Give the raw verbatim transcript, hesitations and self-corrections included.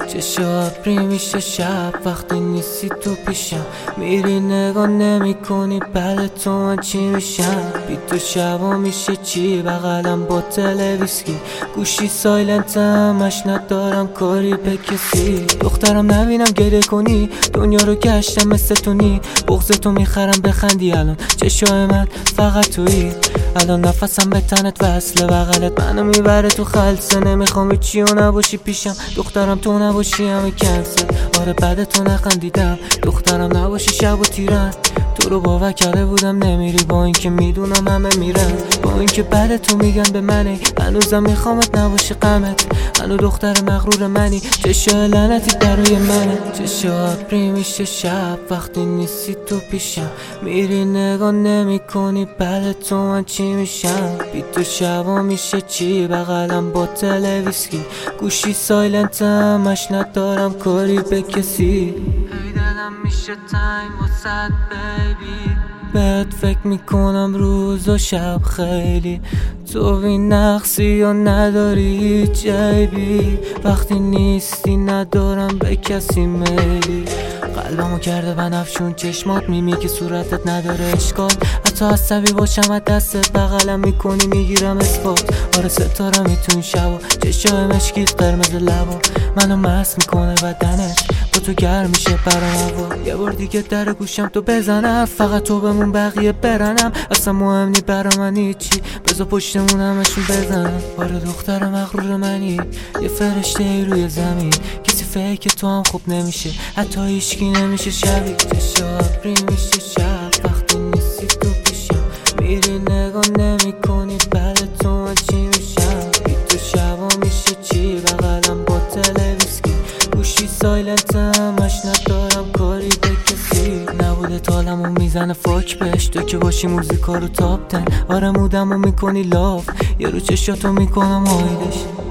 چشم ابری میشه شب وقتی نیستی تو پیشم، میری نگاه نمی کنی بله تو من چی میشم. بی تو شبا میشه چی بغلم با ویسکی، گوشی سایلنت همش ندارم کاری به کسی. دخترم نبینم گریه کنی، دنیا رو گشتم مثل تونی، بغض تو میخرم بخندی الان چشای من فقط تویی. الان نفسم به تنت وصله بغلت منو میبره تو خلصه، نمیخوام چی و نباشی پیشم، دخترم تو نباشی همه کنسل. آره بعد تو نخندیدم، دخترم نباشی شب و تیرن، تو رو باور کرده بودم نمیری با اینکه میدونم همه میرن، با اینکه بعد تو میگن به منی هنوزم میخوامت نباشی غمت، هنو دختر مغرور منی چشای لعنتی برای منه. چشای ابری میشه شب وقتی نیستی تو پیشم، میری نگاه نمی کنی بله تو من چی میشم. بی تو شبا میشه چی بغلم با ویسکی، گوشی سایلنت همش ندارم کاری به کسی. هی دلم میشه تنگ واسد بیبی، بهت فکر میکنم روز و شب خیلی، تو بی نقصی یا نداری هیچ عیبی، وقتی نیستی ندارم به کسی میلی. قلبمو کرده بنفشون چشمات، میمی که صورتت نداره اشکال، حتی عصبی باشم از دستت بغلم میکنی میگیرم اثبات. آره ستاره میتونی شبا چشای مشکیت قرمز لبا منو مست میکنه بدنت، با تو گرم میشه برام هوا. یه بار دیگه در گوشم تو بزنم، فقط تو بمون بقیه برنم، اصلا مهم نی برا من هیچی، بذار پشتمون همشون بزنم. آره دختر مغرور منی، یه فرشته ای روی زمین، کسی فکر تو هم خوب نمیشه، حتی هیچکی نمیشه شبیه. چشم ابری میشه شب وقتی نیستی تو پیشم، میری نگاه نمی کنی بله تو من چی میشم. بی تو شبا میشه چی بغلم با ویسکی، گوشی سایلنت همش ندارم کاری به کسی. نبوده تالمو میزنه فاک بهش، تو که باشی موزیکا رو تاپ تن. آره مودمو میکنی لاف، یه رو چشاتو میکنم آیدش.